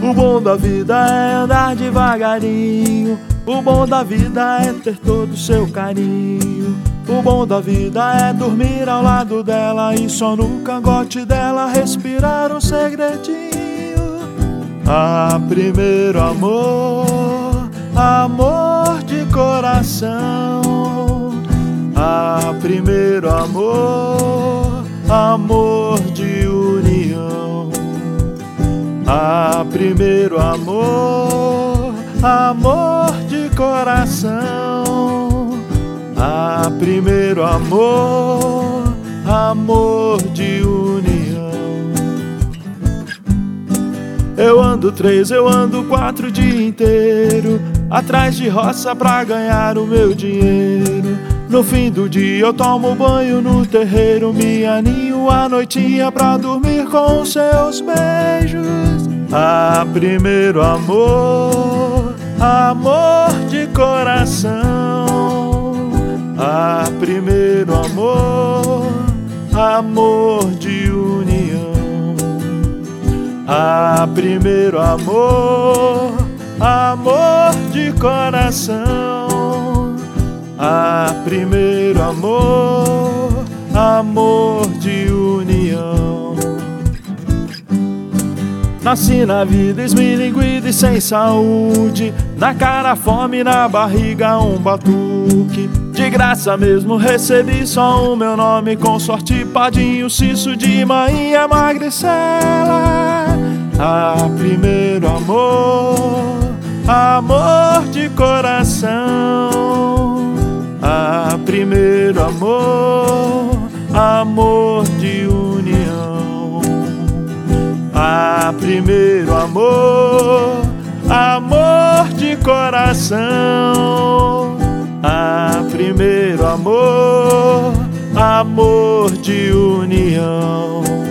O bom da vida é andar devagarinho, o bom da vida é ter todo o seu carinho. O bom da vida é dormir ao lado dela e só no cangote dela respirar um segredinho. Ah, primeiro amor, amor de coração. Ah, primeiro amor, amor de união. Ah, primeiro amor, amor de coração. Ah, primeiro amor, amor de união. Eu ando 3, eu ando 4 o dia inteiro, atrás de roça pra ganhar o meu dinheiro. No fim do dia eu tomo banho no terreiro, me aninho à noitinha pra dormir com os seus beijos. Ah, primeiro amor, amor de coração. Ah, primeiro amor, amor de união. Ah, primeiro amor, amor de coração. Ah, primeiro amor, amor de união. Nasci na vida esmilinguido e sem saúde, na cara fome, na barriga um batuque. De graça mesmo recebi só o meu nome, com sorte Padinho, Cisso de Manhã, Magricela. Ah, primeiro amor, amor de coração. Ah, primeiro amor, amor de união. Ah, primeiro amor, amor de coração. Ah, primeiro amor, amor de união.